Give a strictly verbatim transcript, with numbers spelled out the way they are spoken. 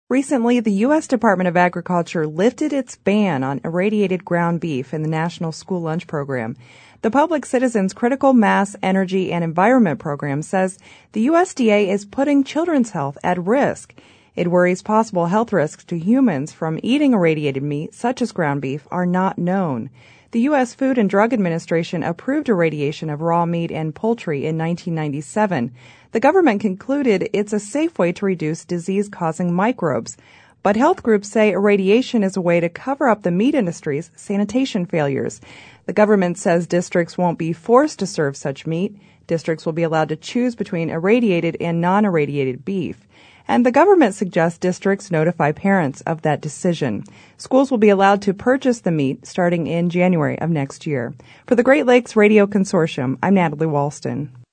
Recently, the U S Department of Agriculture lifted its ban on irradiated ground beef in the National School Lunch Program. The Public Citizens Critical Mass Energy and Environment Program says the U S D A is putting children's health at risk. It worries possible health risks to humans from eating irradiated meat, such as ground beef, are not known. The U S Food and Drug Administration approved irradiation of raw meat and poultry in nineteen ninety-seven. The government concluded it's a safe way to reduce disease-causing microbes. But health groups say irradiation is a way to cover up the meat industry's sanitation failures. The government says districts won't be forced to serve such meat. Districts will be allowed to choose between irradiated and non-irradiated beef. And the government suggests districts notify parents of that decision. Schools will be allowed to purchase the meat starting in January of next year. For the Great Lakes Radio Consortium, I'm Natalie Walston.